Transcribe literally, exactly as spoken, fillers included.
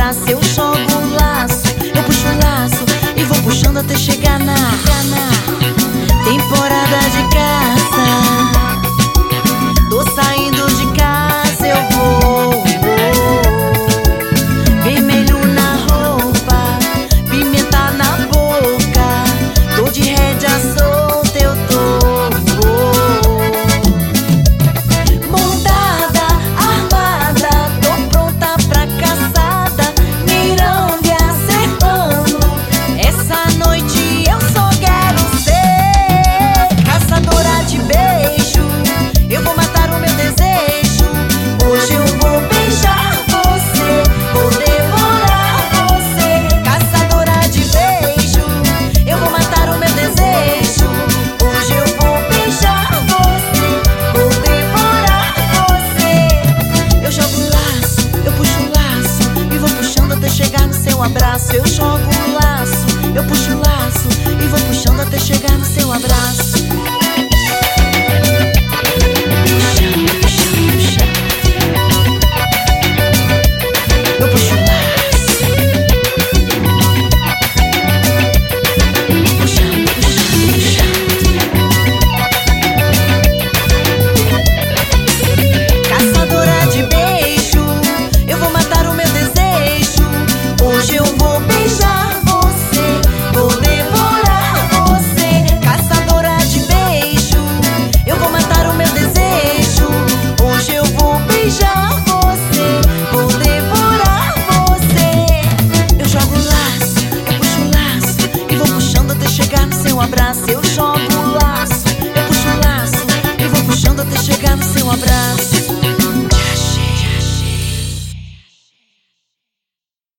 abraço. Eu jogo o laço, eu puxo o laço e vou puxando até chegar na, na temporada de caça. Tô saindo de casa, eu vou, vermelho na roupa, pimenta na boca, tô de rédea solta, eu tô montada, armada, tô pronta pra caçada, mirando e acertando. Essa noite eu só quero ser caçadora de beijo. Eu vou matar o meu desejo. Hoje eu vou beijar você, vou devorar você. Caçadora de beijo, eu vou matar o meu desejo. Hoje eu vou beijar você, vou devorar você. Eu jogo o laço, eu puxo o laço e vou puxando até chegar no seu abraço. Eu jogo o laço, eu puxo o laço e vou puxando até chegar no seu abraço. Eu puxo o laço, puxando, puxando, puxando. Caçadora de beijo, eu vou matar o meu desejo. Hoje eu vou beijar você, vou devorar você. Caçadora de beijo, eu vou matar o meu desejo. Hoje eu vou beijar você, vou devorar você. Eu jogo o laço, eu puxo o laço e vou puxando até chegar no seu abraço. Eu jogo o laço, eu puxo o laço e vou puxando até chegar no seu abraço.